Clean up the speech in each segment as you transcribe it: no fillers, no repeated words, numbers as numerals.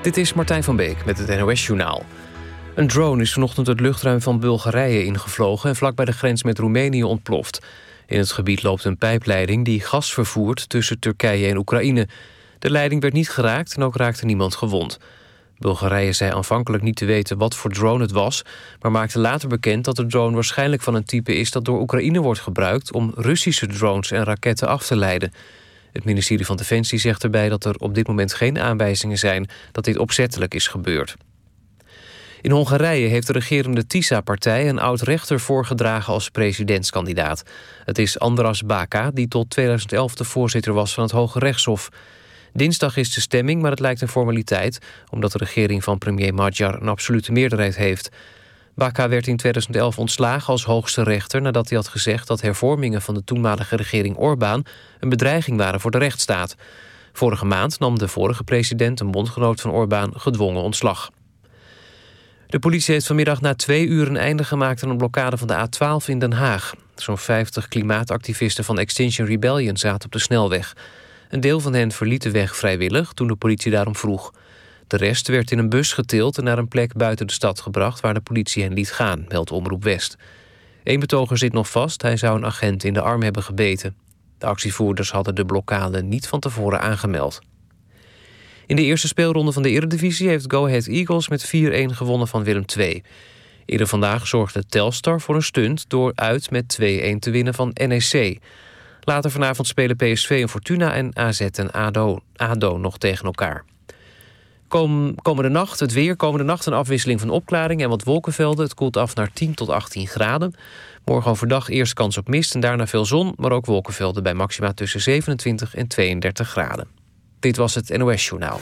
Dit is Martijn van Beek met het NOS-journaal. Een drone is vanochtend het luchtruim van Bulgarije ingevlogen en vlak bij de grens met Roemenië ontploft. In het gebied loopt een pijpleiding die gas vervoert tussen Turkije en Oekraïne. De leiding werd niet geraakt en ook raakte niemand gewond. Bulgarije zei aanvankelijk niet te weten wat voor drone het was, maar maakte later bekend dat de drone waarschijnlijk van een type is dat door Oekraïne wordt gebruikt om Russische drones en raketten af te leiden. Het ministerie van Defensie zegt erbij dat er op dit moment geen aanwijzingen zijn dat dit opzettelijk is gebeurd. In Hongarije heeft de regerende TISA-partij een oud-rechter voorgedragen als presidentskandidaat. Het is Andras Baka, die tot 2011 de voorzitter was van het Hoge Rechtshof. Dinsdag is de stemming, maar het lijkt een formaliteit, omdat de regering van premier Magyar een absolute meerderheid heeft. Baka werd in 2011 ontslagen als hoogste rechter nadat hij had gezegd dat hervormingen van de toenmalige regering Orbán een bedreiging waren voor de rechtsstaat. Vorige maand nam de vorige president, een bondgenoot van Orbán, gedwongen ontslag. De politie heeft vanmiddag na 2 uur een einde gemaakt aan een blokkade van de A12 in Den Haag. Zo'n 50 klimaatactivisten van Extinction Rebellion zaten op de snelweg. Een deel van hen verliet de weg vrijwillig toen de politie daarom vroeg. De rest werd in een bus getild en naar een plek buiten de stad gebracht waar de politie hen liet gaan, meldt Omroep West. Eén betoger zit nog vast, hij zou een agent in de arm hebben gebeten. De actievoerders hadden de blokkade niet van tevoren aangemeld. In de eerste speelronde van de Eredivisie heeft Go Ahead Eagles met 4-1 gewonnen van Willem II. Eerder vandaag zorgde Telstar voor een stunt door uit met 2-1 te winnen van NEC. Later vanavond spelen PSV en Fortuna en AZ en ADO nog tegen elkaar. Komende nacht een afwisseling van opklaringen en wat wolkenvelden. Het koelt af naar 10 tot 18 graden. Morgen overdag eerst kans op mist en daarna veel zon, maar ook wolkenvelden bij maxima tussen 27 en 32 graden. Dit was het NOS-journaal.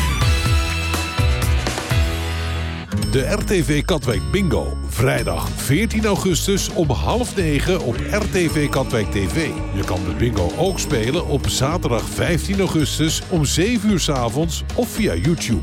De RTV Katwijk Bingo. Vrijdag 14 augustus om 20:30 op RTV Katwijk TV. Je kan de bingo ook spelen op zaterdag 15 augustus om 7 uur 's avonds of via YouTube.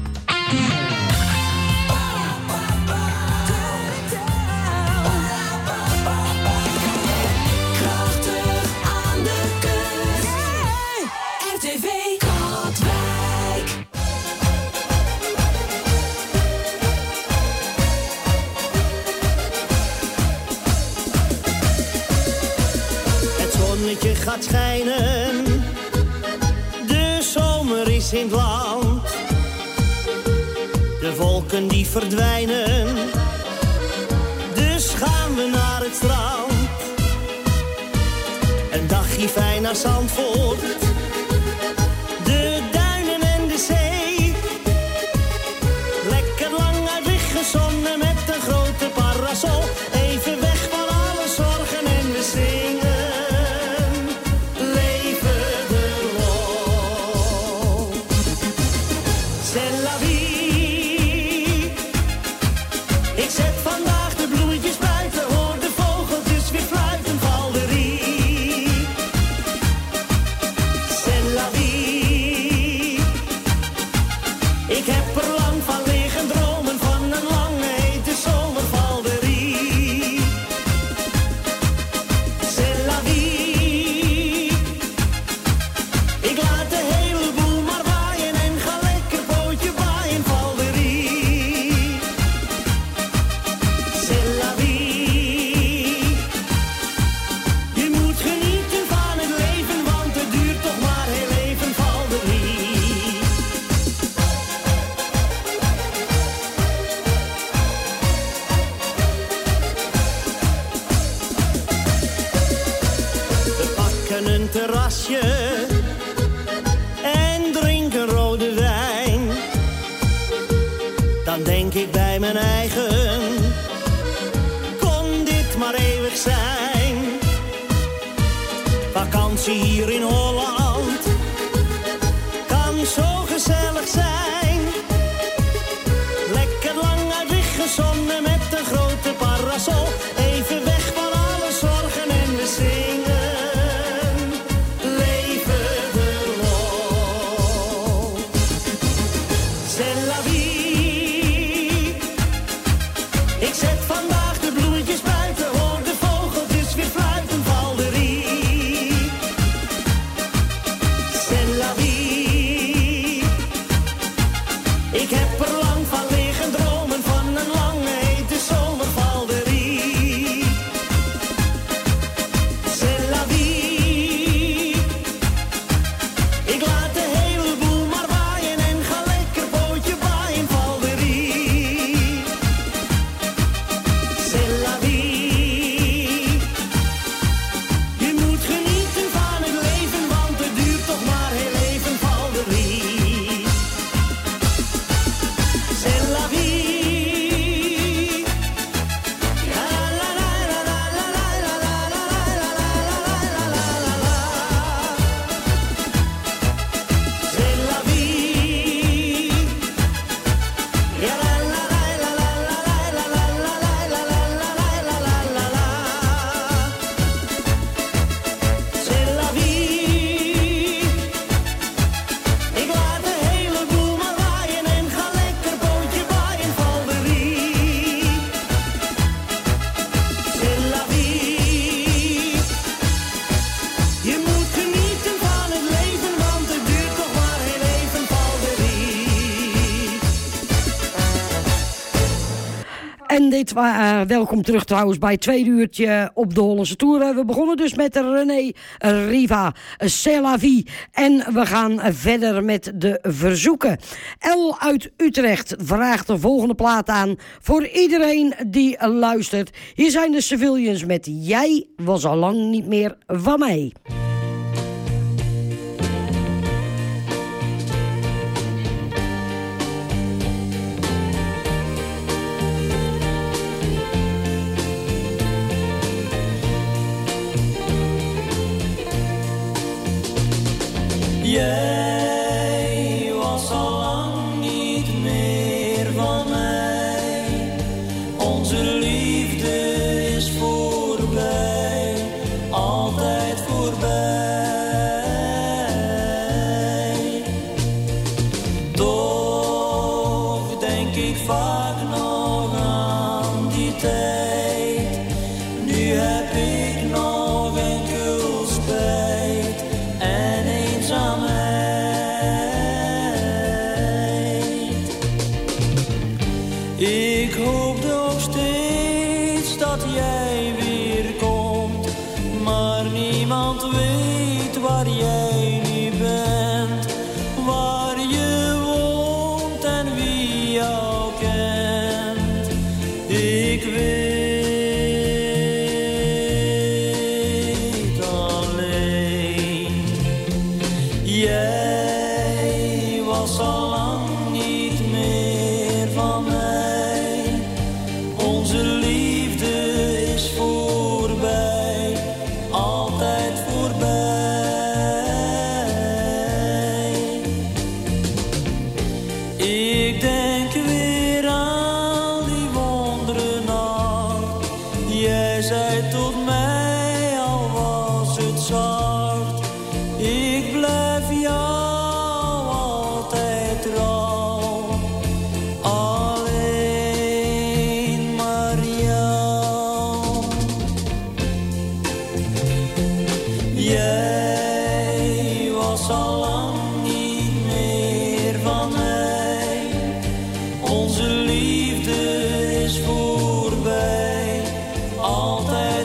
Gaat schijnen, de zomer is in het land. De wolken die verdwijnen, dus gaan we naar het strand. Een dagje fijn naar Zandvoort, de duinen en de zee. Lekker lang uit liggen zonnen met een grote parasol. Even weg van alle zorgen en we zingen. En drink een rode wijn. Dan denk ik bij mijn eigen, kon dit maar eeuwig zijn. Vakantie hier in Holland kan zo gezellig zijn. Lekker lang uit liggen zonnen met een grote parasol. Even weg van alle zorgen en we zingen. Ik heb En welkom terug trouwens bij het tweede uurtje op de Hollandse Tour. We begonnen dus met René Riva, C'est la vie. En we gaan verder met de verzoeken. El uit Utrecht vraagt de volgende plaat aan voor iedereen die luistert. Hier zijn de Civilians met Jij was al lang niet meer van mij. Jij was al lang niet meer van mij. Onze liefde is voorbij, altijd voorbij. Toch denk ik vaak nog aan die tijd. Nu heb ik nog enkel spijt en eenzaamheid. Ik hoop nog steeds dat jij weer komt, maar niemand weet waar jij nu bent, waar je woont en wie jou kent. Ik weet alleen, jij was al lang niet meer van mij. Onze liefde is voorbij, altijd voorbij. Ik denk weer aan die wondere nacht. Jij zei tot mij, al was het zacht, ik blijf jou altijd trouw. Alleen maar jou. Jij was al lang niet meer van mij. Onze liefde is voorbij, altijd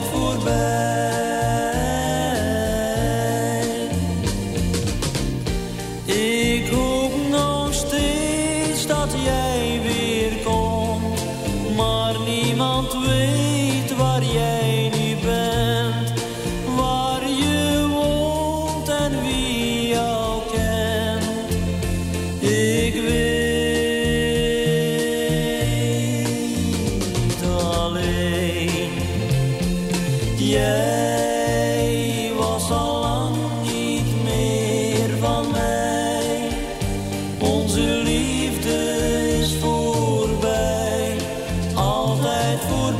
voorbij. Ik hoop nog steeds dat jij weer komt, maar niemand weet waar jij nu bent, waar je woont en wie jou kent. Ik weet alleen, jij was al lang niet meer van mij. Onze liefde is voorbij, altijd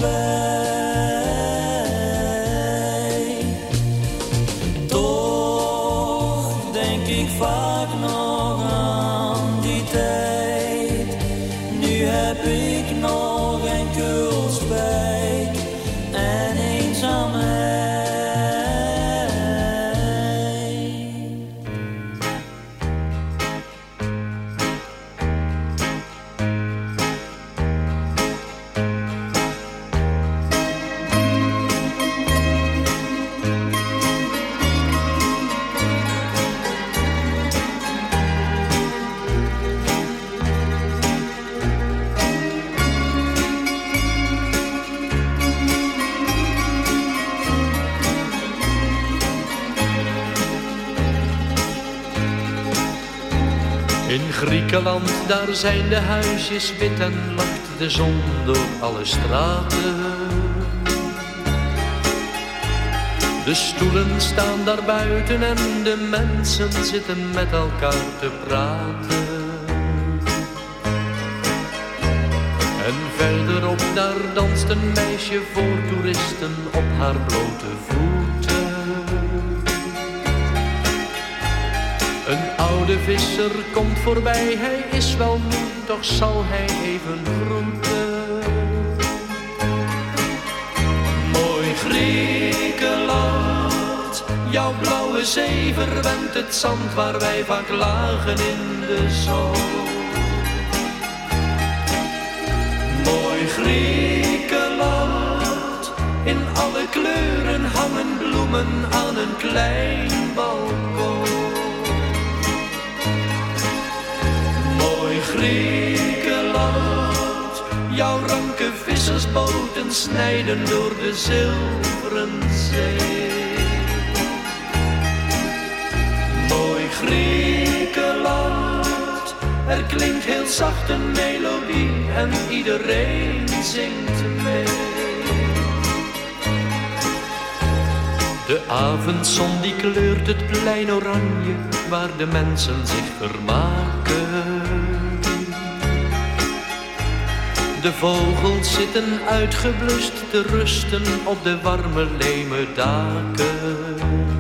voorbij. Toch denk ik vaak nog aan die tijd. Nu heb ik nog enkel spijt en eenzaamheid. In Griekenland, daar zijn de huisjes wit en lacht de zon door alle straten. De stoelen staan daar buiten en de mensen zitten met elkaar te praten. En verderop daar danst een meisje voor toeristen op haar blote voeten. Een oude visser komt voorbij, hij is wel moe, toch zal hij even groeten. Mooi Griekenland, jouw blauwe zee verwent het zand waar wij vaak lagen in de zon. Mooi Griekenland, in alle kleuren hangen bloemen aan een klein balkon. Mooi Griekenland, jouw ranke vissersboten snijden door de zilveren zee. Mooi Griekenland, er klinkt heel zacht een melodie en iedereen zingt mee. De avondzon die kleurt het plein oranje waar de mensen zich vermaken. De vogels zitten uitgeblust te rusten op de warme leme daken.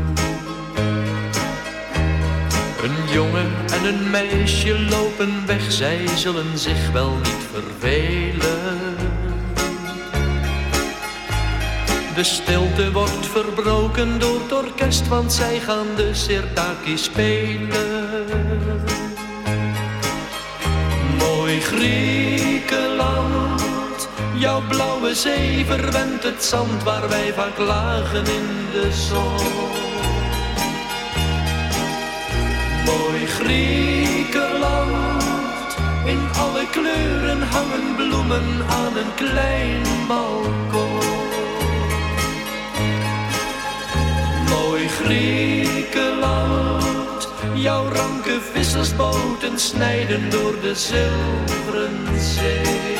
Een jongen en een meisje lopen weg, zij zullen zich wel niet vervelen. De stilte wordt verbroken door het orkest, want zij gaan de sirtaki spelen. Mooi Griekenland, jouw blauwe zee verwent het zand waar wij vaak lagen in de zon. Mooi Griekenland, in alle kleuren hangen bloemen aan een klein balkon. Mooi Griekenland, jouw ranke vissersboten snijden door de zilveren zee.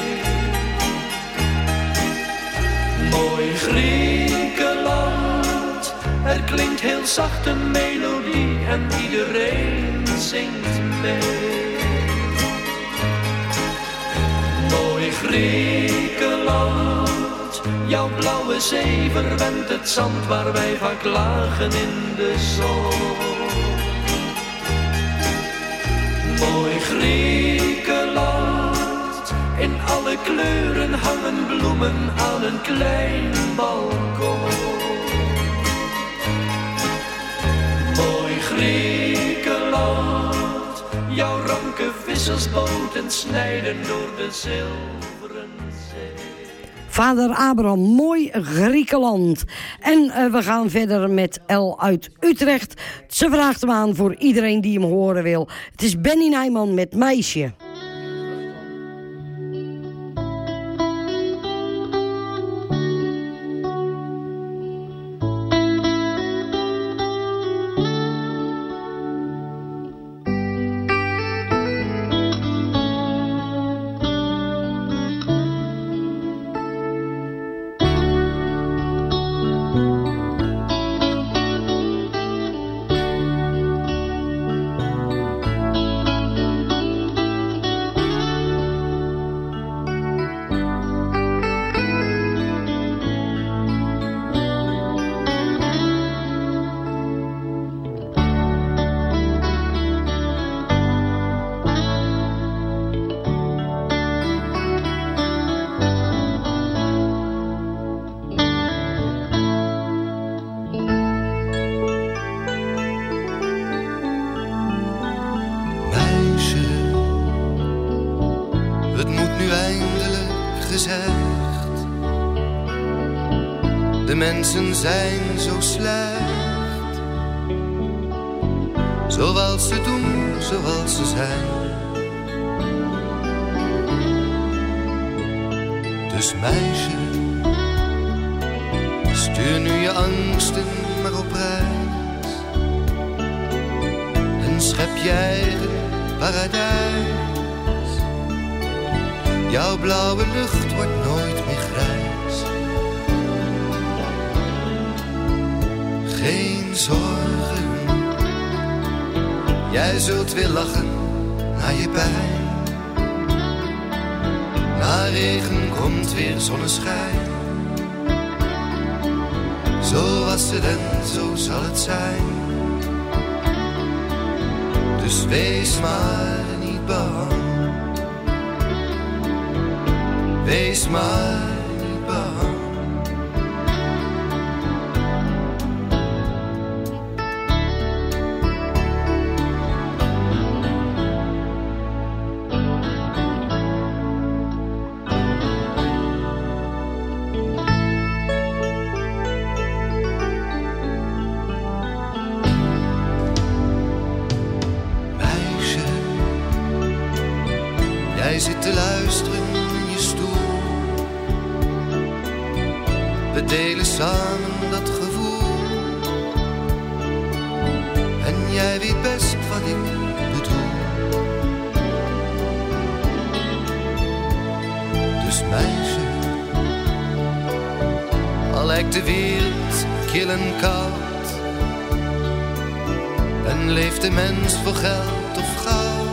Mooi Griekenland, er klinkt heel zacht een melodie en iedereen zingt mee. Mooi Griekenland, jouw blauwe zee verwent het zand waar wij vaak lagen in de zon. Mooi Griekenland, in alle kleuren hangen bloemen aan een klein balkon. Mooi Griekenland, jouw ranke vissersboten snijden door de zilveren zee. Vader Abraham, mooi Griekenland. En we gaan verder met El uit Utrecht. Ze vraagt hem aan voor iedereen die hem horen wil. Het is Benny Nijman met Meisje. De mensen zijn zo slecht, zoals ze doen, zoals ze zijn. Dus meisje, stuur nu je angsten maar op reis en schep je eigen paradijs. Jouw blauwe lucht wordt nooit meer grijs. Geen zorgen, jij zult weer lachen naar je pijn. Na regen komt weer zonneschijn. Zo was het en zo zal het zijn. Dus wees maar niet bang. Wees maar niet bang. Jij zit te luisteren in je stoel. We delen samen dat gevoel. En jij weet best wat ik bedoel. Dus meisje, al lijkt de wereld kil en koud, en leeft de mens voor geld of goud,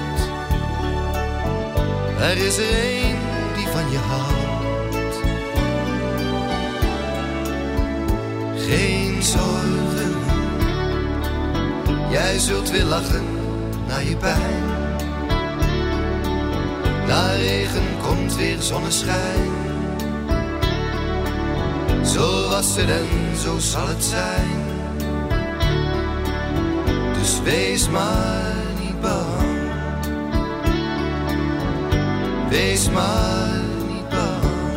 er is er één die van je houdt. Geen zorgen, jij zult weer lachen naar je pijn. Na regen komt weer zonneschijn. Zo was het en zo zal het zijn. Dus wees maar niet bang. Wees maar niet bang.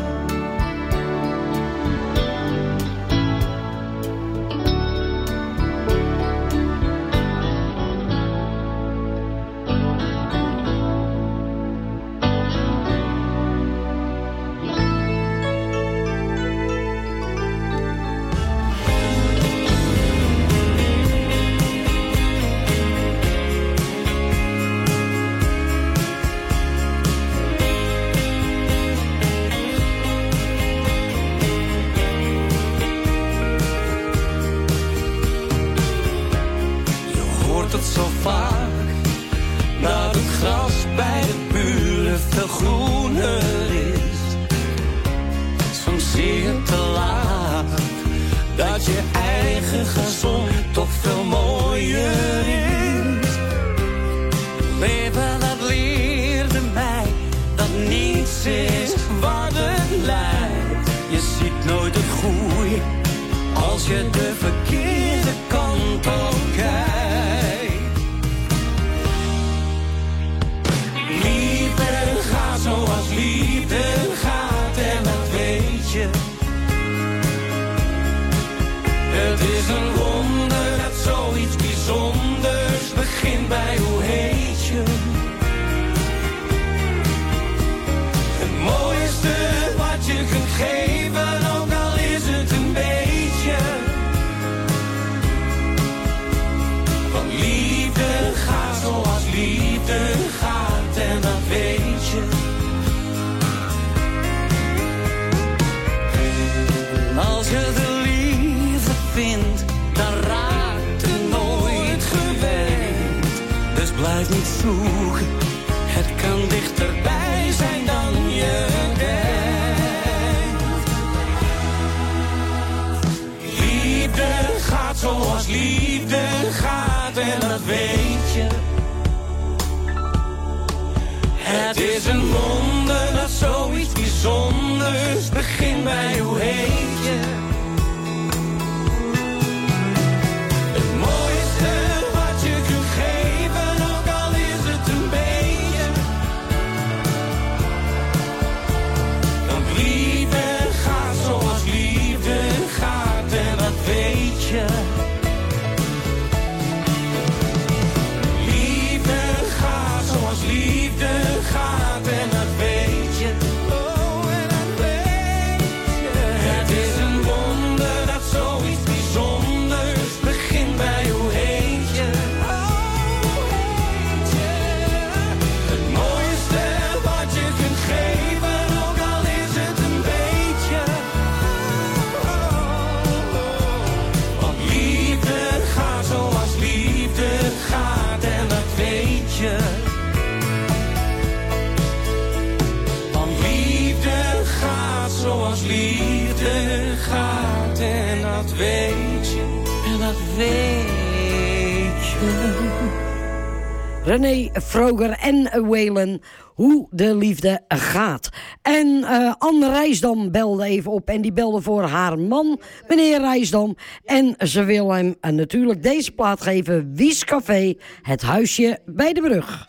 René Vroger en Waylon, hoe de liefde gaat. En Anne Rijsdam belde even op en die belde voor haar man, meneer Rijsdam. En ze wil hem natuurlijk deze plaat geven, Wies Café, het huisje bij de brug.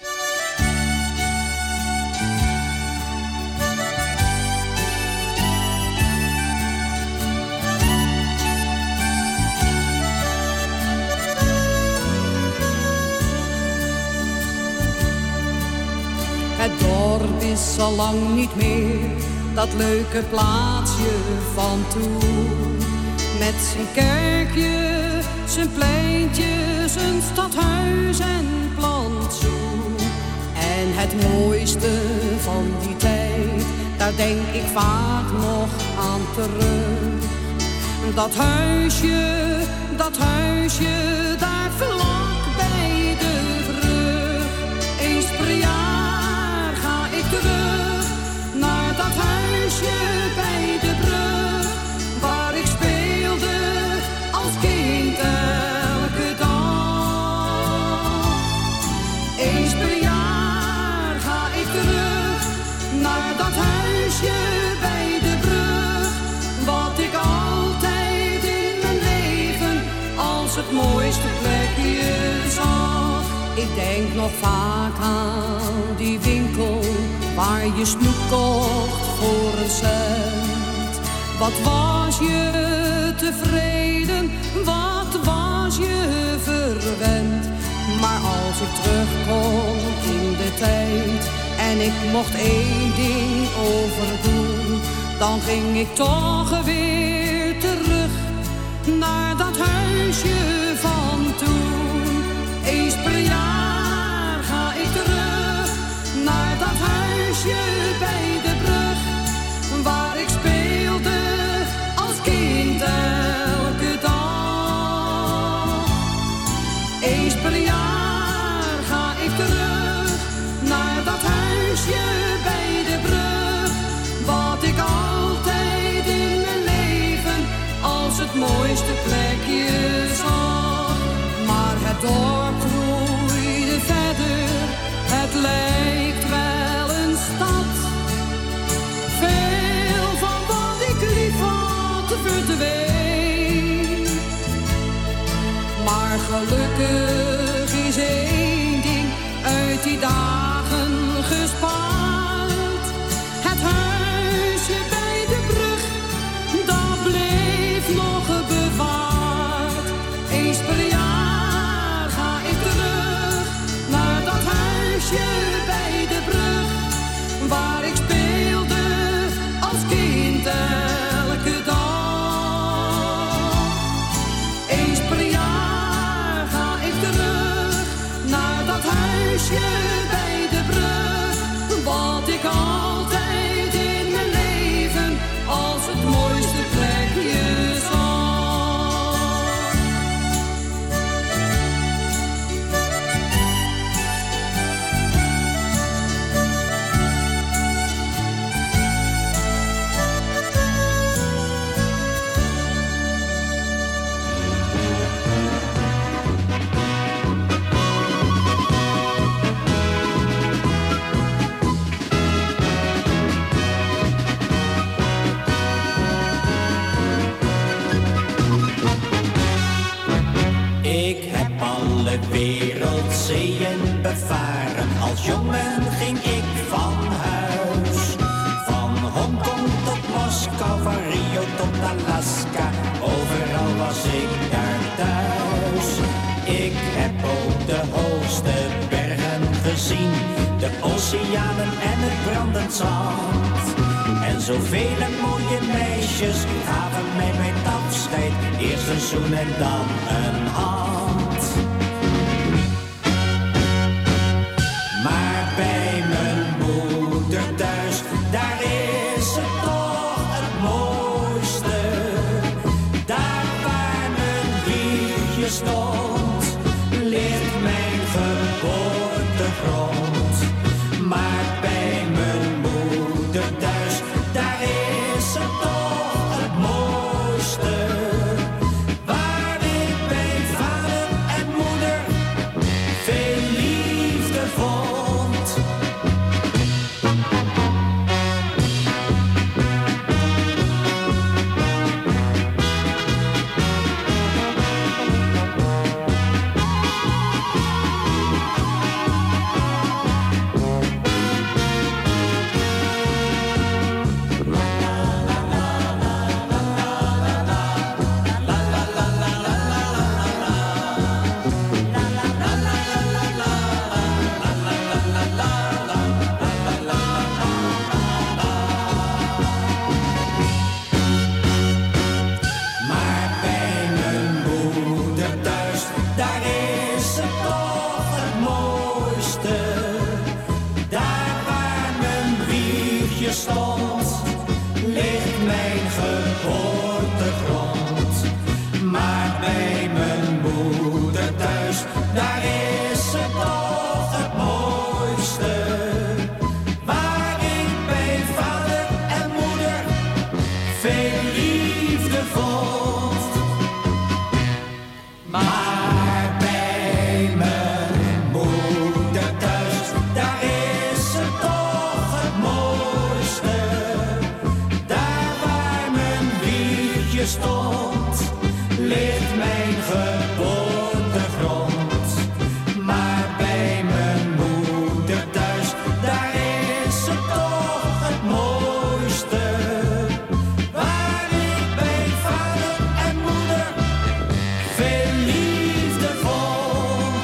Het dorp is al lang niet meer dat leuke plaatsje van toen. Met zijn kerkje, zijn pleintje, zijn stadhuis en plantsoen. En het mooiste van die tijd, daar denk ik vaak nog aan terug. Dat huisje, daar vlak bij de brug. Eens per jaar ga ik terug naar dat huisje bij de brug, waar ik speelde als kind elke dag. Eens per jaar ga ik terug naar dat huisje bij de brug, wat ik altijd in mijn leven als het mooiste plekje zag. Ik denk nog vaak aan die winkel waar je snoep kocht voor een cent. Wat was je tevreden, wat was je verwend. Maar als ik terugkom in de tijd en ik mocht één ding overdoen, dan ging ik toch weer terug naar dat huisje van toen. Eens per jaar ga ik terug naar dat huisje bij de brug, waar ik speelde als kind elke dag. Eens per jaar ga ik terug naar dat huisje bij de brug, wat ik altijd in mijn leven als het mooiste plekje zag. Maar het dorp groeide verder, het lijkt wel een stad. Veel van wat ik lief had verdween. Maar gelukkig is één ding uit die dagen gespaard. Het huisje bij de brug, dat bleef nog bewaard. Eens per jaar ga ik terug naar dat huisje bij de brug, waar ik speelde als kind elke dag. Eens per jaar ga ik terug naar dat huisje bij de brug, wat ik altijd in mijn leven als het mooiste plekje zag. Ik heb alle wereldzeeën bevaren. Als jongen ging ik van huis. Van Hongkong tot Moskou, van Rio tot Alaska. Overal was ik daar thuis. Ik heb ook de hoogste bergen gezien, de oceanen en het brandend zand. En zoveel mooie meisjes gaven mij bij het afscheid eerst een zoen en dan een hand. Maar bij mijn moeder thuis, daar is het toch het mooiste. Daar waar mijn wiegje stond, ligt mijn geboortegrond. Maar bij mijn moeder thuis, daar is het toch het mooiste. Waar ik bij vader wiegje stond, ligt mijn geboortegrond. Maar bij mijn moeder thuis, daar is het toch het mooiste. Waar ik bij vader en moeder veel liefde vond. Maar bij mijn moeder thuis, daar is het toch het mooiste. Daar waar mijn wiegje stond, ligt mijn geboortegrond. Maar bij mijn moeder thuis, daar is het toch het mooiste. Waar ik bij vader en moeder veel liefde vond.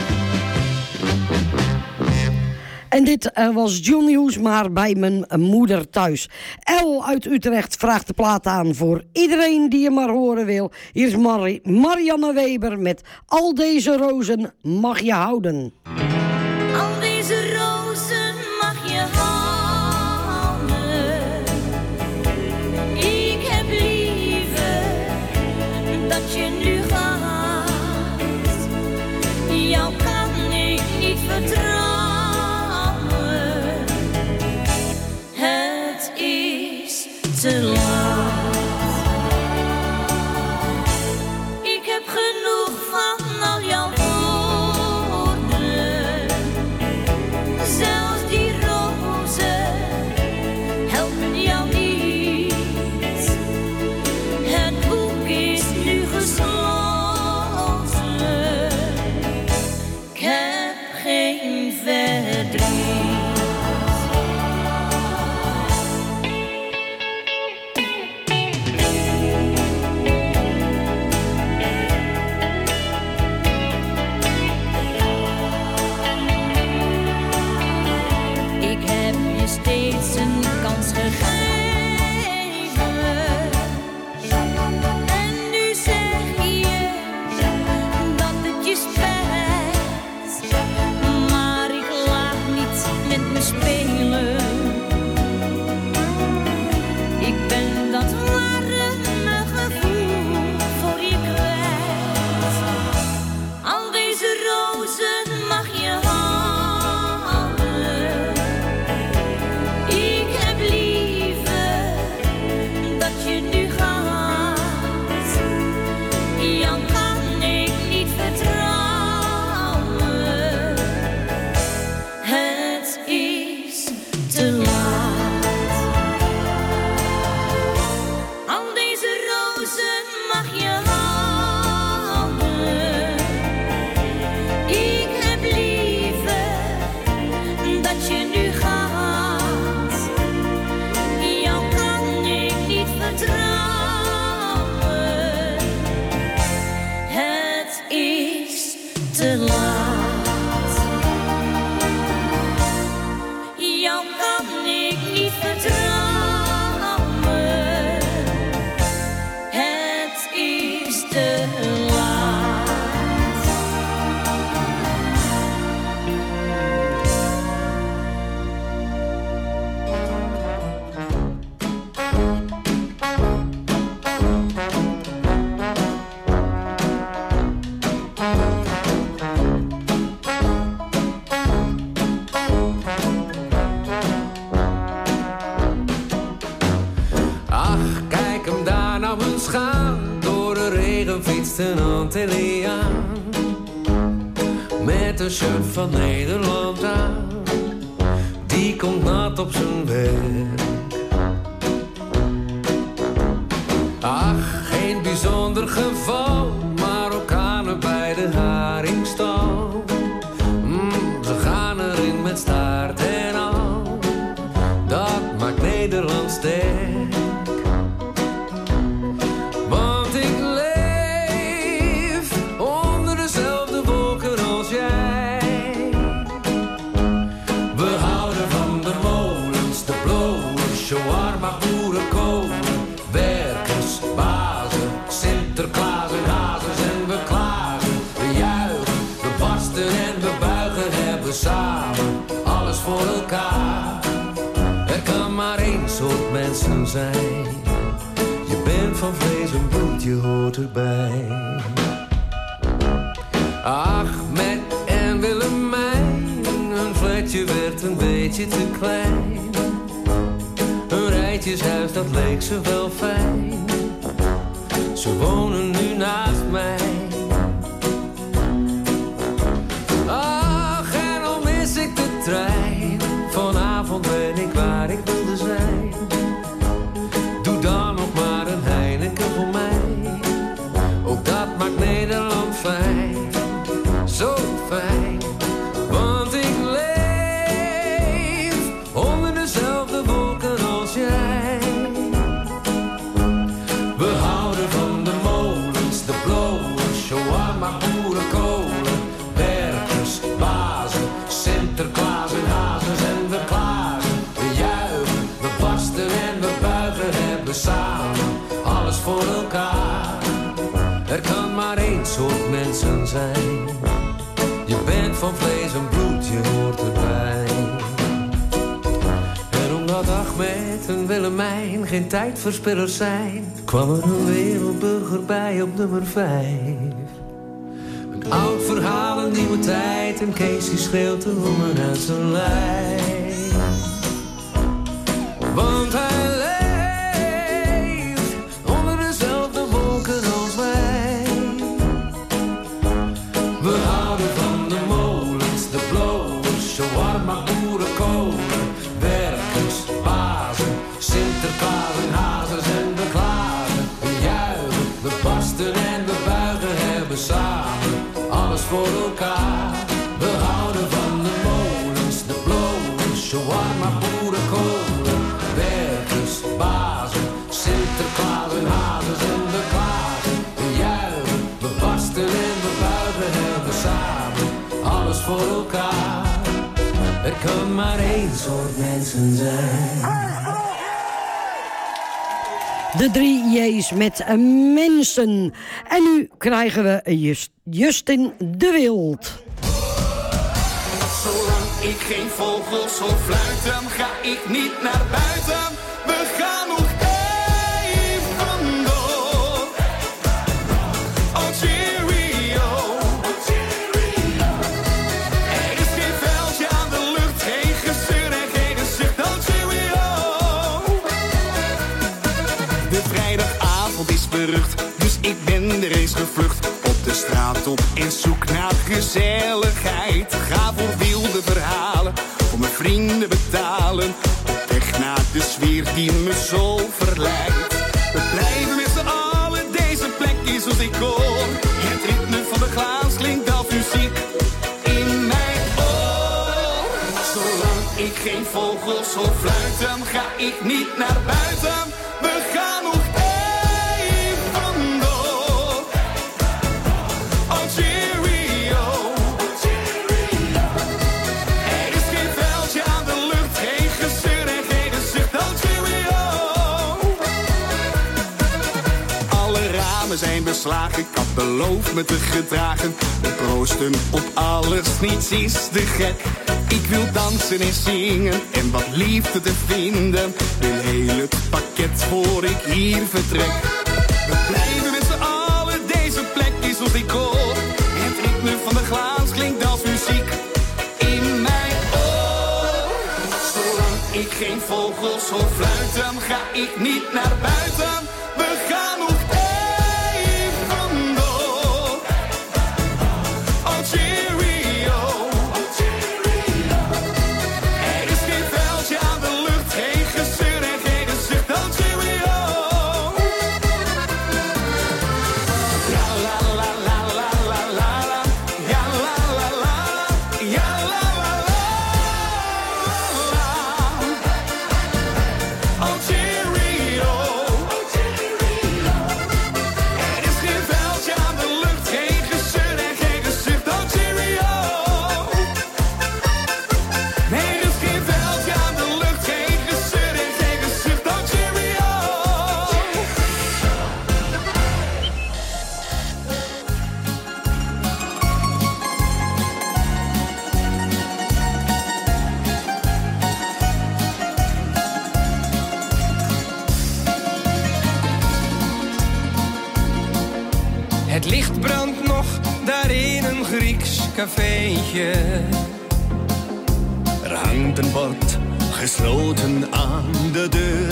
En dit was Johnny Hoes, maar bij mijn moeder thuis. El uit Utrecht vraagt de plaat aan voor iedereen die je maar horen wil. Hier is Marianne Weber met Al deze rozen mag je houden. Al deze rozen mag je houden. Ik heb liever dat je nu gaat. Jou kan ik niet vertrouwen. Het is te laat. Ik heb genoeg van al jouw woorden. Zelfs die rozen helpen jou niet. Het boek is nu gesloten. Ik heb geen verdriet. Ik heb je steeds een kans gegeven. En nu zeg je dat het je spijt. Maar ik laat niet met me spelen. Ik ben dat warme gevoel voor je kwijt. Al deze rozen mag je houden. Ik heb liever dat je nu gaat. Jou kan ik niet vertrouwen. Het is te laat. Al deze rozen mag je houden. Ik heb liever dat je nu gaat. Jou kan ik niet vertrouwen. Het is te laat. Jou kan ik niet vertrouwen. Het is te laat. Ach, kijk hem daar nou eens gaan. Door de regen fietst een Antilliaan. Met een shirt van Nederland aan. Die komt nat op zijn werk. Ach, geen bijzonder geval. Marokkanen bij de Haringstal. Ze gaan erin met staart en al. Dat maakt Nederland sterk. Want ik leef onder dezelfde wolken als jij. We houden van de molens, de blowers, shawarma, boerenkolen. Werkers, bazen, Sinterklaas en hazes en we klagen. We juichen, we barsten en we buigen. Hebben samen alles voor elkaar. Er kan maar mensen zijn. Je bent van vlees en bloed, je hoort erbij. Ahmed en Willemijn, een flatje werd een beetje te klein. Een rijtjeshuis, dat leek ze wel fijn. Ze wonen nu naast mij. Ach, en al mis ik de trein. Vanavond ben ik waar ik wilde zijn. Doe dan nog maar een Heineken voor mij. Ook dat maakt Nederland fijn. Zo fijn. Want ik leef onder dezelfde wolken als jij. We houden van de molens, de blowers, shawarma, boerenkolen, werkers, bazen, Sinterklaas en hazes en we klagen. We juichen, we barsten en we buigen, hebben samen alles voor elkaar. Er kan maar één soort mensen zijn. Je bent van vlees en bloed, je hoort erbij. En omdat Ahmed en Willemijn geen tijdverspillers zijn, kwam er een wereldburger bij op nummer 5. Een oud verhaal, een nieuwe tijd, en Kees die schreeuwt de honger uit zijn lijf. Want hij leeft onder dezelfde wolken als wij. We houden van de molens, de blowers, shawarma, boerenkolen, werkers, bazen, Sinterklaas en hazes en we klagen. We juichen, we barsten en we buigen, hebben samen alles voor elkaar. We houden van de molens, de blowers, shawarma, boerenkolen, werkers, bazen, Sinterklaas en hazes en we klagen. We juichen, we barsten en we buigen, hebben samen alles voor elkaar. Er kan maar één soort mensen zijn. De 3 J's met mensen. En nu krijgen we Justin de Wild. Zolang ik geen vogels hoor fluiten, ga ik niet naar buiten. We gaan nog even door. Oh cheerio. Er is geen veldje aan de lucht, geen gezeur en geen zucht. Oh cheerio. De vrijdagavond is berucht, dus ik ben er eens gevlucht. Op de straat op en zoek naar gezelligheid. Ga voor wilde verhalen, voor mijn vrienden betalen. Op weg naar de sfeer die me zo verleidt. We blijven met z'n allen, deze plek is als ik hoor. Het ritme van de glaas klinkt als muziek in mijn oor. Zolang ik geen vogels hoor fluiten, ga ik niet naar buiten. We gaan nog even door. Oh cheerio. Er is geen veldje aan de lucht, geen gezeur en geen zucht. Oh cheerio. Alle ramen zijn beslagen, ik had beloofd me te gedragen. We proosten op alles, niets is te gek. Ik wil dansen en zingen en wat liefde te vinden. Een heel het pakket voor ik hier vertrek. We blijven met z'n allen, deze plek is als ik hoor. Het ritme van de glaas klinkt als muziek in mijn oor. Zolang ik geen vogels hoor fluiten, ga ik niet naar buiten. We gaan nog even door. Oh cheerio. Er is geen veldje aan de lucht, geen gezeur en geen zucht. Oh cheerio. Ja la la la la la la la. Ja la la la la. Ja la la la la. Oh cheerio. brandt nog daar in een Grieks cafeetje. Er hangt een bord gesloten aan de deur.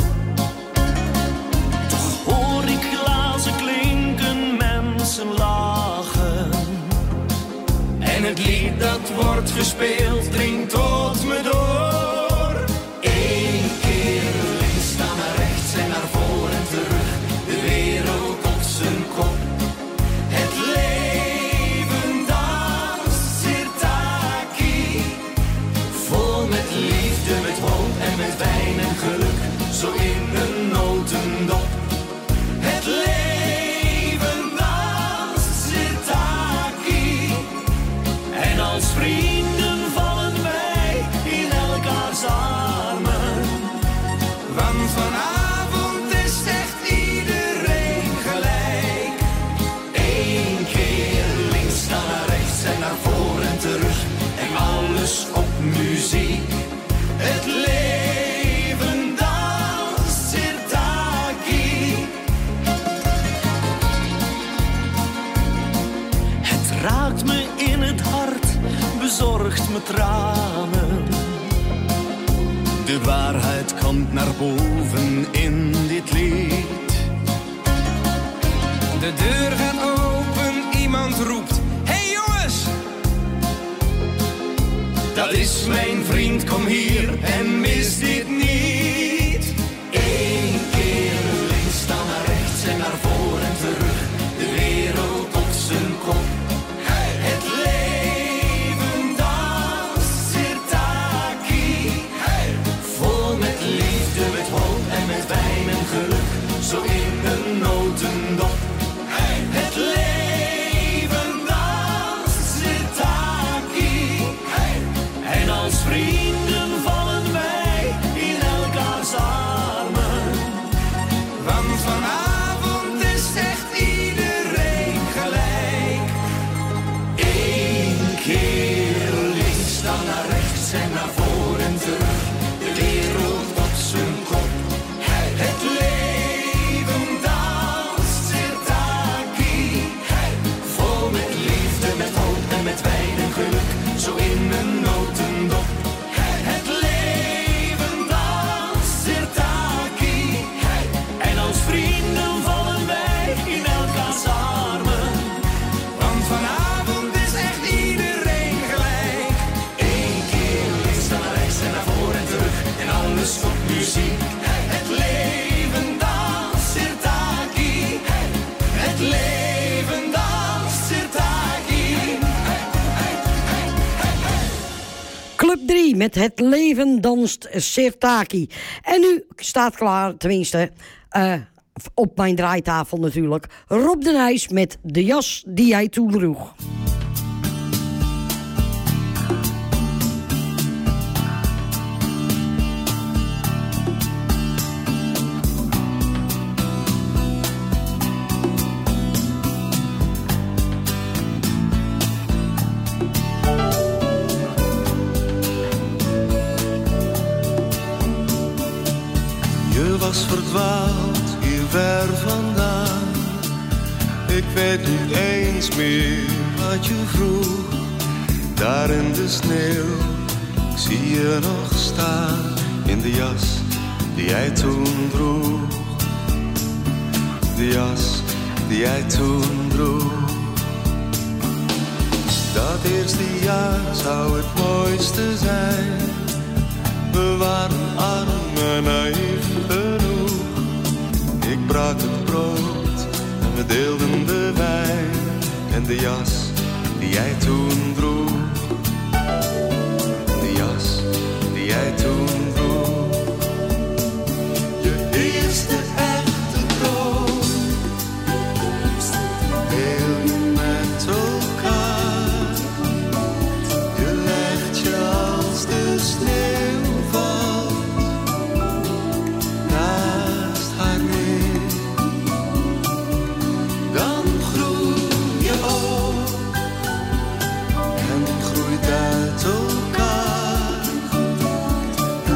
Toch hoor ik glazen klinken, mensen lachen. En het lied dat wordt gespeeld dringt tot me door. Eén keer links, dan naar rechts en naar voren en terug. De wereld op zijn kop. Het leven danst, Sirtaki. Vol met liefde, met hoop en met wijn en geluk. Zo in een notendop. Het leven danst, Sirtaki. En als vrienden vallen wij in elkaars armen. Want vanavond is echt iedereen gelijk. Eén keer links, dan naar rechts en naar voren en terug. En alles op muziek. Het leven danst, Sirtaki. Het raakt me in het hart, bezorgt me tranen. De waarheid komt naar boven in dit lied. De deur gaat open, iemand roept: hey jongens! Dat is mijn vriend, kom hier en mis dit niet. Eén keer links, dan naar rechts en naar voren en terug. De wereld op zijn kop. Het leven danst, Sirtaki. Vol met liefde, met hoop en met wijn en geluk. Zo in een notendop. Het leven danst, Sirtaki. En als vrienden vallen wij in elkaars armen. Want vanavond is echt iedereen gelijk. Eén keer links, dan naar rechts en naar voren en terug. De wereld op zijn kop. Het leven danst, Sirtaki. Vol met liefde, met hoop en met wijn en geluk. Zo in een notendop. Het leven danst, Sirtaki. En als vrienden vallen wij in elkaars armen. Want vanavond is echt iedereen gelijk. Eén keer links, dan naar rechts en naar voren en terug. En alles op muziek. Het leven danst, Sirtaki. Het leven danst, Sirtaki. Club 3 met Het leven danst, Sirtaki. En nu staat klaar, tenminste, op mijn draaitafel natuurlijk, Rob de Nijs met De jas die hij toen droeg. Je was verdwaald hier ver vandaan. Ik weet niet eens meer wat je vroeg. Daar in de sneeuw, ik zie je nog staan. In de jas die jij toen droeg. De jas die jij toen droeg. Dat eerste jaar zou het mooiste zijn. We waren arm en naïef genoeg. Ik brak het brood en we deelden de wijn. En de jas die jij toen droeg. De jas die jij toen droeg. Je eerste echte droom. Deel je met elkaar. Je legt je als de sneeuw valt naast haar neer. Dan groei je op en groeit uit elkaar.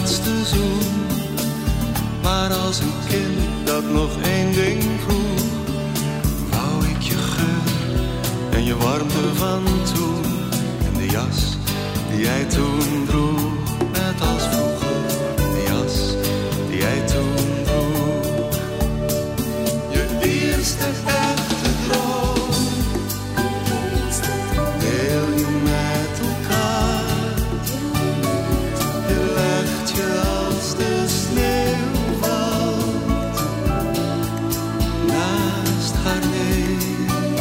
laatste zoen. Maar als een kind dat nog één ding vroeg, wou ik je geur en je warmte van toen. En de jas die jij toen droeg, net als vroeger. De jas die jij toen droeg. Je eerste echte droom deel je met elkaar. Je legt je als de sneeuw valt naast haar neer.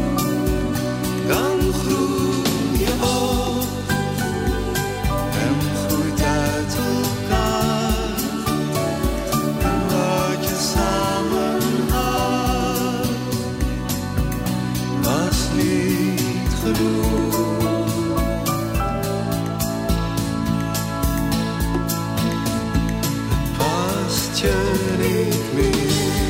Dan groei je op en groeit uit elkaar. En wat je samen had, was niet genoeg. Het past je niet meer.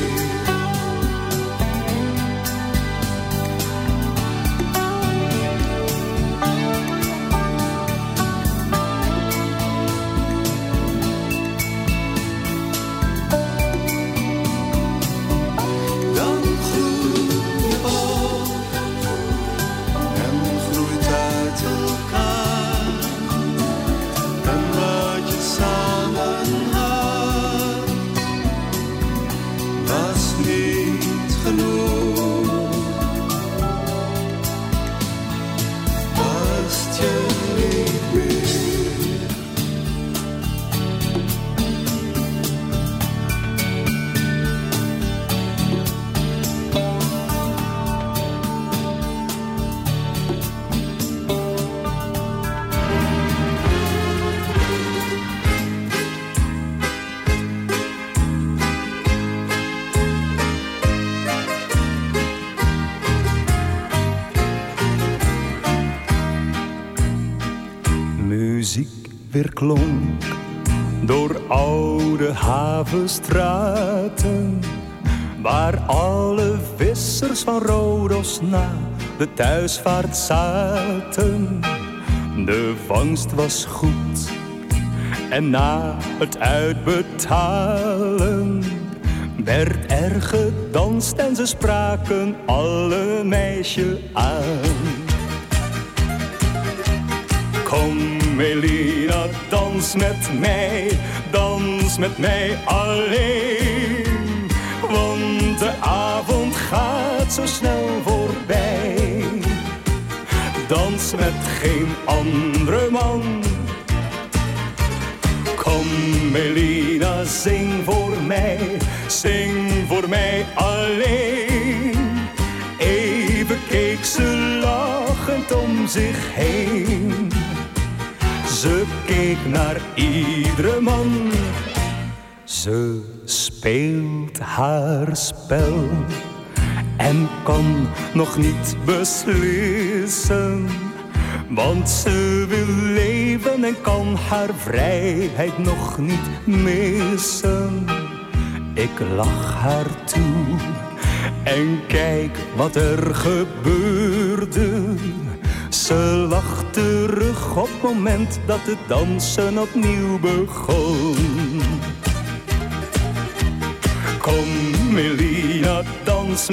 Dan groei je op en groeit uit elkaar. En wat je samen had, was niet genoeg. Past je niet meer. Muziek weerklonk door oude havenstraten, waar alle vissers van Rodos na de thuisvaart zaten. De vangst was goed en na het uitbetalen werd er gedanst en ze spraken alle meisje aan. Kom Melina, dans met mij alleen. Want de avond gaat zo snel voorbij. Dans met geen andere man. Kom Melina, zing voor mij alleen. Even keek ze lachend om zich heen. Ze keek naar iedere man. Ze speelt haar spel en kan nog niet beslissen. Want ze wil leven en kan haar vrijheid nog niet missen. Ik lach haar toe en kijk wat er gebeurde. Ze lacht terug op het moment dat het dansen opnieuw begon. Kom Melina, dans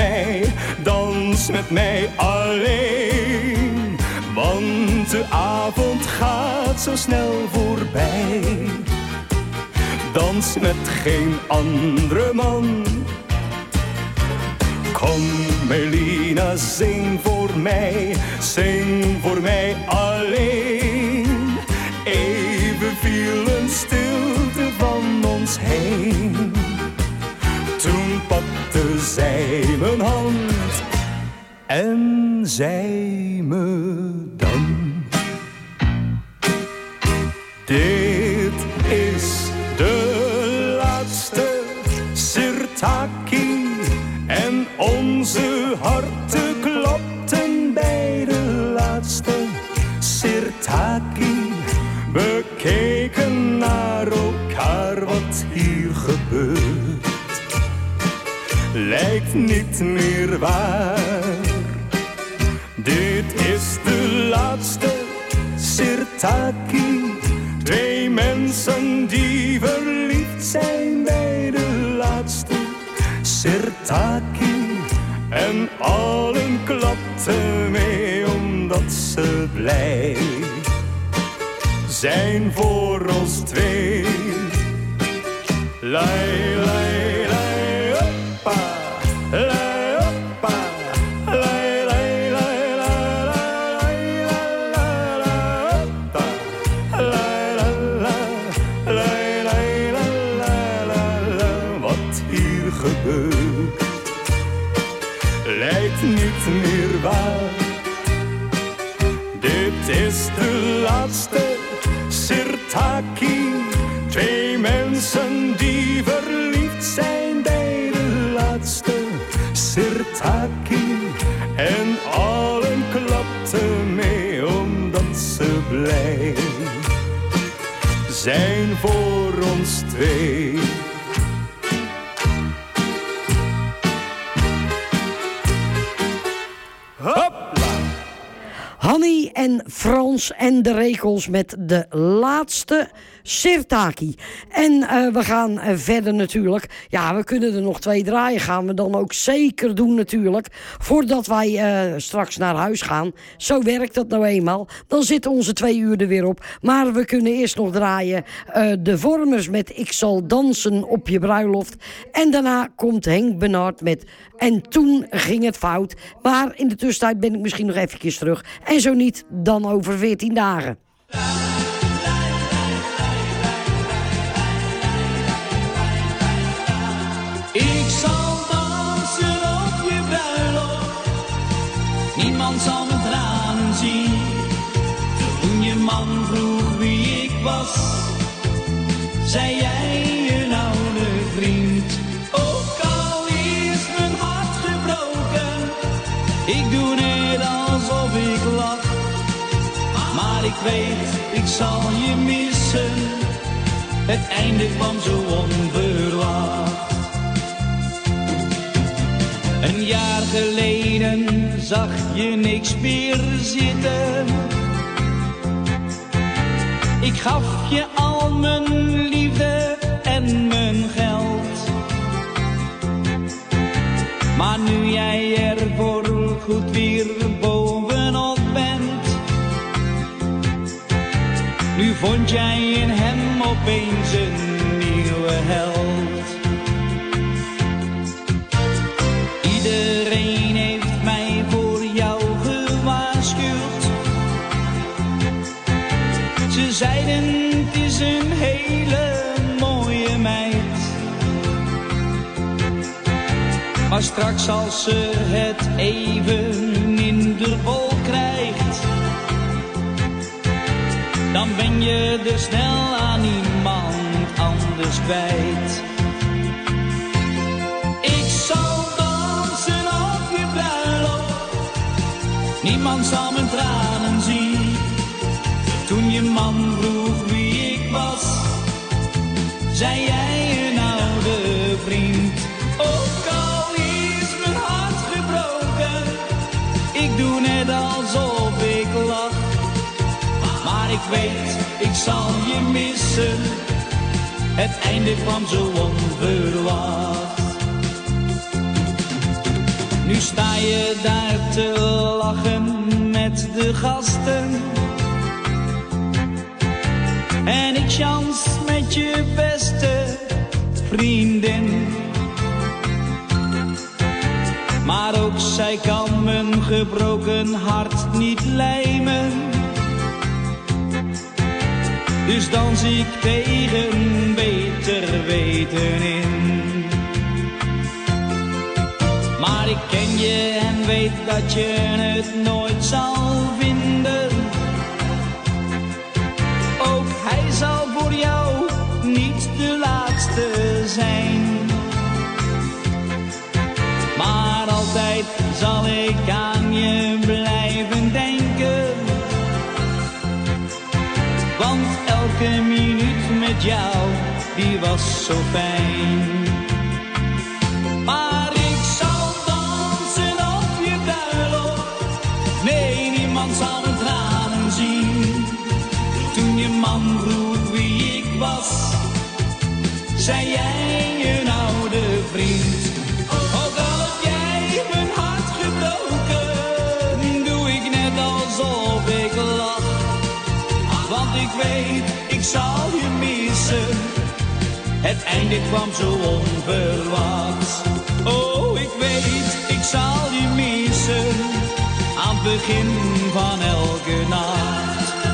met mij alleen. Want de avond gaat zo snel voorbij. Dans met geen andere man. Kom Melina, zing voor mij alleen. Even viel een stilte van ons heen. Toen pakte zij mijn hand en zei me dan: dit is de laatste Sirtaki. En onze harten klopten bij de laatste Sirtaki. We keken naar elkaar, wat hier gebeurt lijkt niet meer waar. Dit is de laatste Sirtaki. Twee mensen mensen die verliefd zijn bij de laatste Sirtaki. En allen klapten mee omdat ze blij zijn voor ons twee. Lei, lei, lei, hoppa, lei, hoppa, lei, lei, lei, lei, hoppa, lei, lei, lei, lei, wat hier gebeurt lijkt niet meer waar. Dit is de laatste Sirtaki. Twee mensen die verliefd zijn bij de laatste Sirtaki. En allen klapten mee omdat ze blij zijn voor ons twee. Hanny en Frans en de Rekels met de laatste Sirtaki. En we gaan verder natuurlijk. Ja, we kunnen er nog 2 draaien. Gaan we dan ook zeker doen natuurlijk. Voordat wij straks naar huis gaan. Zo werkt dat nou eenmaal. Dan zitten onze 2 uur er weer op. Maar we kunnen eerst nog draaien de Vormers met Ik zal dansen op je bruiloft. En daarna komt Henk Bernhard met En toen ging het fout. Maar in de tussentijd ben ik misschien nog eventjes terug. En zo niet, dan over 14 dagen. Ik zal dansen op je bruiloft. Niemand zal mijn tranen zien. Toen je man vroeg wie ik was, zei jij een oude vriend. Ook al is mijn hart gebroken, ik doe net alsof ik lach. Maar ik weet, ik zal je missen. Het einde kwam zo onverwacht. Een jaar geleden zag je niks meer zitten. Ik gaf je al mijn liefde en mijn geld. Maar nu jij er voor goed weer bovenop bent, nu vond jij in hem opeens een nieuwe held. Iedereen heeft mij voor jou gewaarschuwd. Ze zeiden het is een hele mooie meid. Maar straks als ze het even in de bol krijgt, dan ben je er snel aan iemand anders kwijt. Ik zal dansen op je bruiloft. Niemand zal mijn tranen zien. Toen je man vroeg wie ik was, zei jij een oude vriend. Ook al is mijn hart gebroken, ik doe net alsof ik lach. Maar ik weet, ik zal je missen. Het einde kwam zo onverwacht. Nu sta je daar te lachen met de gasten. En ik chans met je beste vriendin. Maar ook zij kan mijn gebroken hart niet lijmen. Dus dans ik tegen beter weten in. Maar ik ken je en weet dat je het nooit zal vinden. Ook hij zal voor jou niet de laatste zijn. Maar altijd zal ik aan je blijven denken. Want elke minuut met jou, die was zo fijn. Maar ik zal dansen op je bruiloft. Nee, niemand zal mijn tranen zien. Toen je man vroeg wie ik was, zei jij een oude vriend. Ook al heb jij mijn hart gebroken, doe ik net alsof ik lach. Want ik weet, ik zal je missen. Het einde kwam zo onverwachts. Oh, ik weet, ik zal je missen. Aan het begin van elke nacht.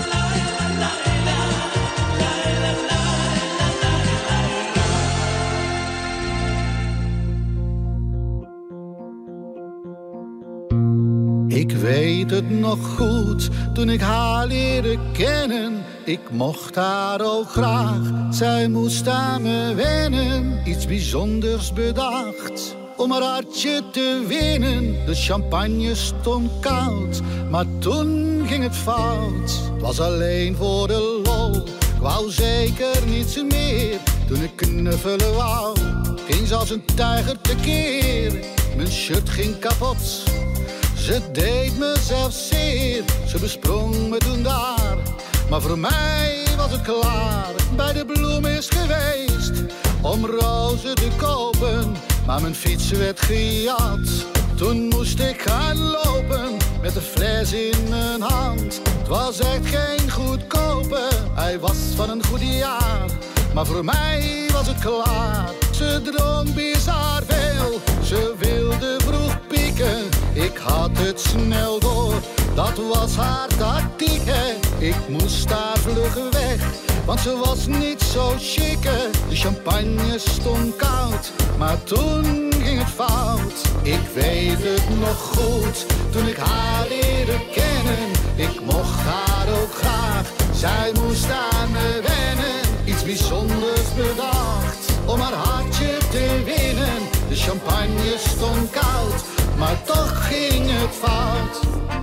Ik weet het nog goed, toen ik haar leerde kennen. Ik mocht haar ook graag, zij moest aan me wennen. Iets bijzonders bedacht, om haar hartje te winnen. De champagne stond koud, maar toen ging het fout. Het was alleen voor de lol, ik wou zeker niets meer. Toen ik knuffelen wou, ging ze als een tijger tekeer. Mijn shirt ging kapot, ze deed me zelfs zeer. Ze besprong me toen daar, maar voor mij was het klaar. Bij de bloem is geweest om rozen te kopen, maar mijn fiets werd gejat. Toen moest ik gaan lopen met de fles in mijn hand. Het was echt geen goedkope, hij was van een goed jaar, maar voor mij was het klaar. Ze dronk bizar veel, ze wilde vroeg pieken. Ik had het snel door, dat was haar tactiek, hè. Ik moest daar vlug weg, want ze was niet zo chique. De champagne stond koud, maar toen ging het fout. Ik weet het nog goed, toen ik haar leerde kennen. Ik mocht haar ook graag, zij moest aan me wennen. Iets bijzonders bedacht, om haar hartje te winnen. De champagne stond koud, maar toch ging het fout.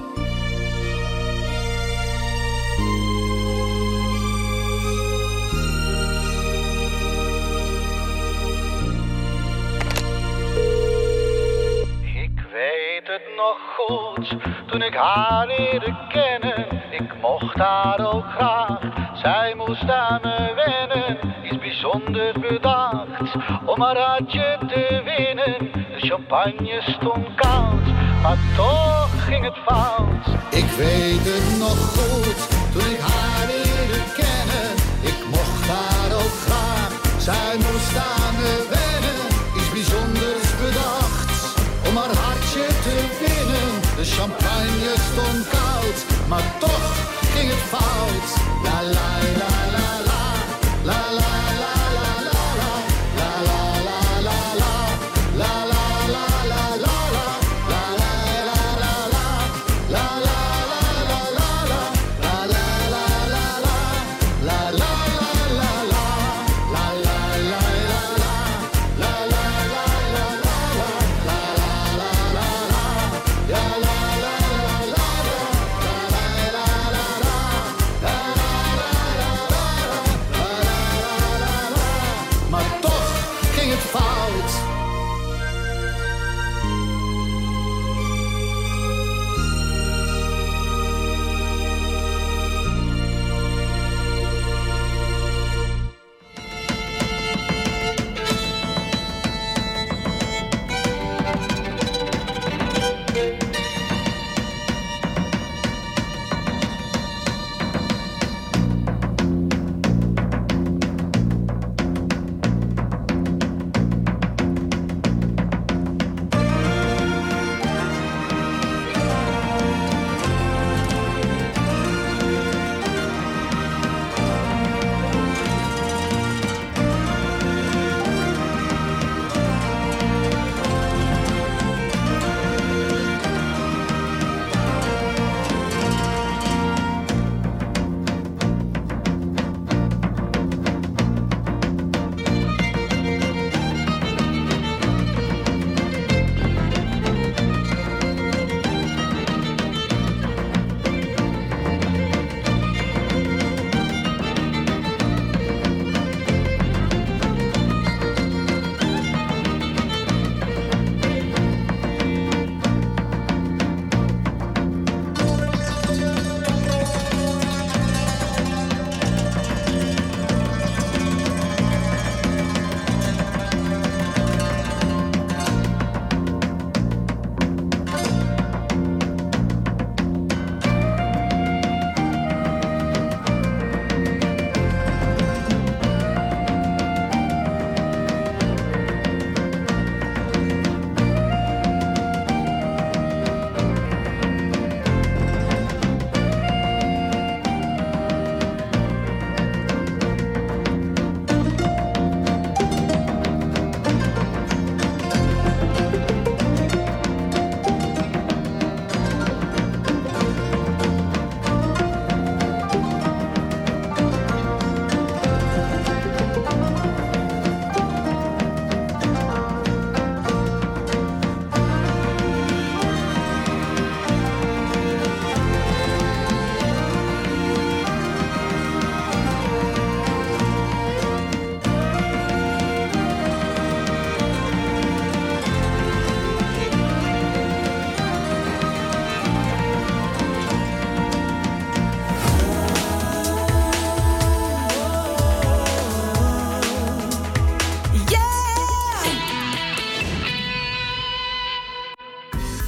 Ik weet het nog goed, toen ik haar leerde kennen. Ik mocht haar ook graag, zij moest aan me wennen. Iets bijzonders bedacht, om haar hartje te winnen. De champagne stond koud, maar toch ging het fout. Ik weet het nog goed, toen ik haar leerde kennen. Ik mocht haar ook graag, zij moest aan me wennen. Iets bijzonders bedacht, om haar hartje te winnen. De champagne stond koud, maar toch ging het fout. La la la la la, la la la la la la, la la la la la, la la la la la la, la la la la la, la la la la la la, la la la la la, la la la la la, la la la la la, la la la la la, la la la la la, ja la la la la la, la la la la la, la la la la la.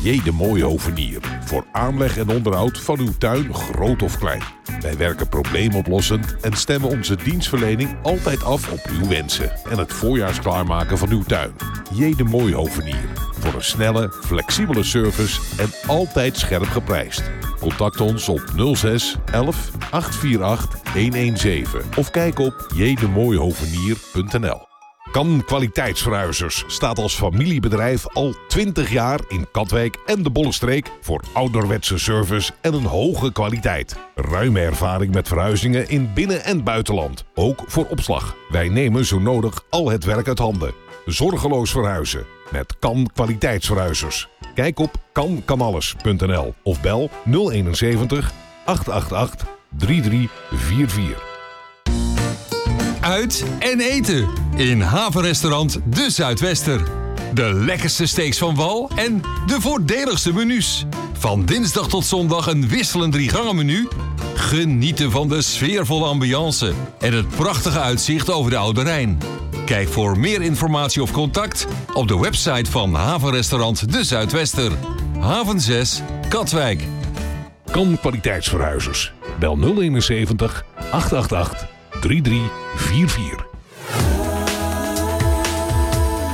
J. de Mooihovenier. Voor aanleg en onderhoud van uw tuin, groot of klein. Wij werken probleemoplossend en stemmen onze dienstverlening altijd af op uw wensen en het voorjaarsklaarmaken van uw tuin. J. de Mooihovenier. Voor een snelle, flexibele service en altijd scherp geprijsd. Contact ons op 06 11 848 117 of kijk op jdemooihovenier.nl. Kan Kwaliteitsverhuizers staat als familiebedrijf al 20 jaar in Katwijk en de Bollenstreek voor ouderwetse service en een hoge kwaliteit. Ruime ervaring met verhuizingen in binnen- en buitenland, ook voor opslag. Wij nemen zo nodig al het werk uit handen. Zorgeloos verhuizen met Kan Kwaliteitsverhuizers. Kijk op kankanalles.nl of bel 071 888 3344. Uit en eten in havenrestaurant De Zuidwester. De lekkerste steaks van wal en de voordeligste menus. Van dinsdag tot zondag een wisselend 3-gangen-menu. Genieten van de sfeervolle ambiance en het prachtige uitzicht over de Oude Rijn. Kijk voor meer informatie of contact op de website van havenrestaurant De Zuidwester. Haven 6, Katwijk. Kan Kwaliteitsverhuizers. Bel 071 888 3344.